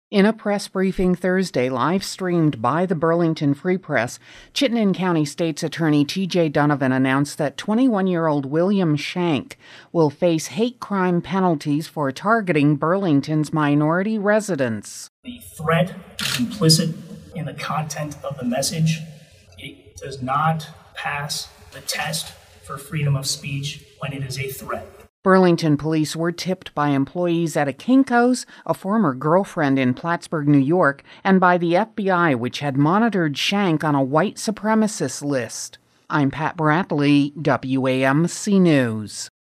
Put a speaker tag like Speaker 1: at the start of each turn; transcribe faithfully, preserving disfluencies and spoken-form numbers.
Speaker 1: In a press briefing Thursday, live-streamed by the Burlington Free Press, Chittenden County State's Attorney T J Donovan announced that twenty-one-year-old William Shank will face hate crime penalties for targeting Burlington's minority residents.
Speaker 2: The threat is implicit in the content of the message. It does not pass the test for freedom of speech when it is a threat.
Speaker 1: Burlington police were tipped by employees at a Kinko's, a former girlfriend in Plattsburgh, New York, and by the F B I, which had monitored Shank on a white supremacist list. I'm Pat Bradley, W A M C News.